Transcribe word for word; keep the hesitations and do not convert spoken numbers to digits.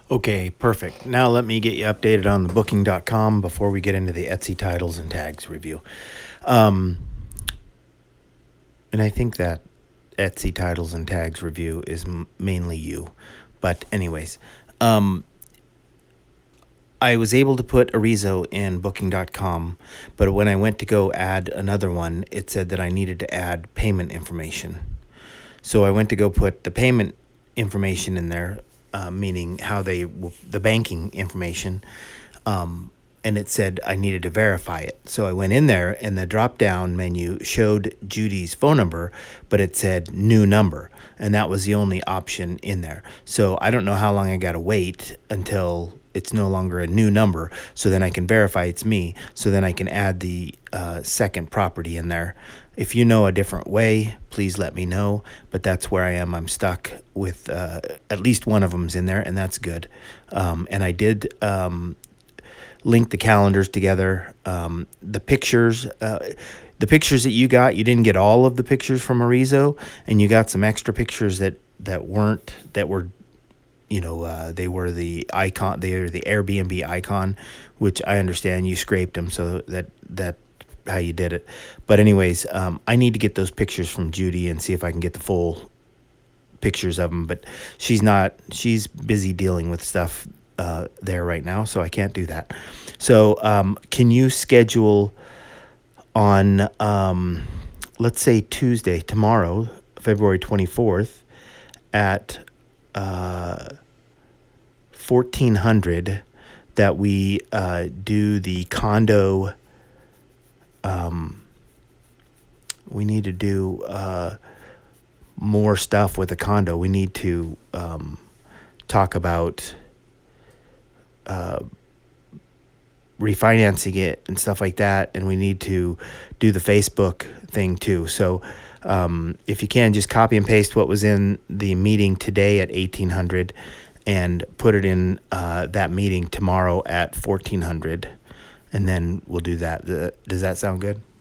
Okay, perfect. Now let me get you updated on the booking dot com before we get into the Etsy titles and tags review. Um, and I think that Etsy titles and tags review is m- mainly you. But, anyways, um, I was able to put Arizo in booking dot com, but when I went to go add another one, it said that I needed to add payment information. So I went to go put the payment information in there, uh, meaning how they, the banking information, um, and it said I needed to verify it. So I went in there, and the drop down menu showed Judy's phone number, but it said new number. And that was the only option in there. So I don't know how long I got to wait until it's no longer a new number. So then I can verify it's me. So then I can add the uh, second property in there. If you know a different way, please let me know. But that's where I am. I'm stuck with uh, at least one of them's in there, and that's good. Um, and I did um, link the calendars together. Um, the pictures, uh, the pictures that you got, you didn't get all of the pictures from Arizo, and you got some extra pictures that that weren't that were, you know, uh, they were the icon, they are the Airbnb icon, which I understand you scraped them, so that that how you did it. But anyways, um, I need to get those pictures from Judy and see if I can get the full pictures of them, but she's not, she's busy dealing with stuff uh, there right now, so I can't do that. So um, can you schedule on, um, let's say Tuesday, tomorrow, February twenty-fourth at uh, fourteen hundred, that we uh, do the condo, um, we need to do uh, more stuff with the condo. We need to um, talk about uh, refinancing it and stuff like that. And we need to do the Facebook thing too. So um, if you can, just copy and paste what was in the meeting today at eighteen hundred and put it in uh, that meeting tomorrow at fourteen hundred. And then we'll do that. Does that sound good?